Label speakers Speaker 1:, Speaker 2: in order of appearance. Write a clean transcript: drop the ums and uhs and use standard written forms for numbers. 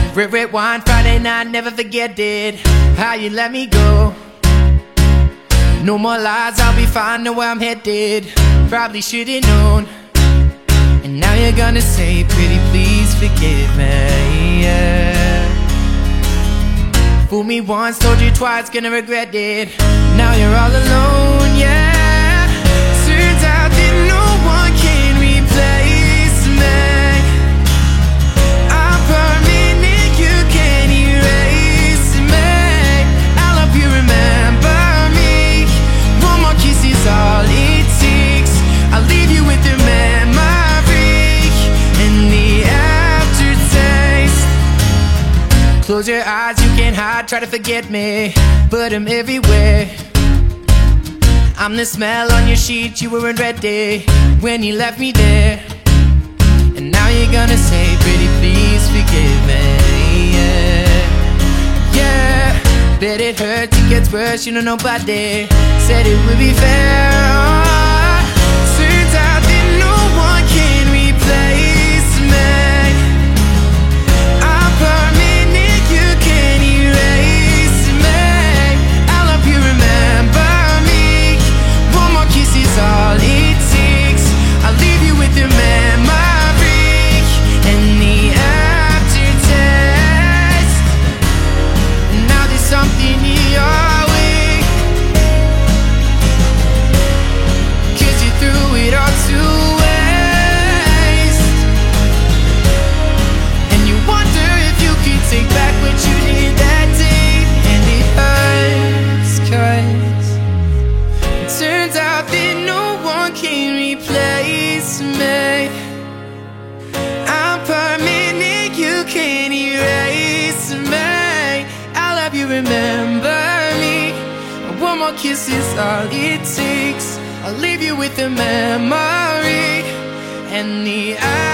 Speaker 1: Red wine Friday night, never forget it. How you let me go. No more lies, I'll be fine, know where I'm headed. Probably should've known. And now you're gonna say, pretty please forgive me, yeah. Fool me once, told you twice, gonna regret it. Now you're all alone, yeah. Turns out that no one can replace me. I'm permanent, you can't erase me. I'll help you remember me. One more kiss is all it takes. I'll leave you with the memory and the aftertaste. Close your eyes, you can't hide, try to forget me, but I'm everywhere. I'm the smell on your sheet, you weren't ready when you left me there. And now you're gonna say, pretty please forgive me, yeah. Yeah, bet it hurts, it gets worse, you know nobody said it would be fair. Turns out that no one can replace me. I'm permanent, you can't erase me. I'll help you remember me. One more kiss is all it takes. I'll leave you with the memory and the aftertaste. Now there's something in your way, 'cause you threw it all to waste. And you wonder if you could take back what you did that day. And it hurts, 'cause it turns out that no one can replace me. I'm permanent, you can't erase me. I'll have you remember me. One more kiss is all it takes. I'll leave you with the memory and the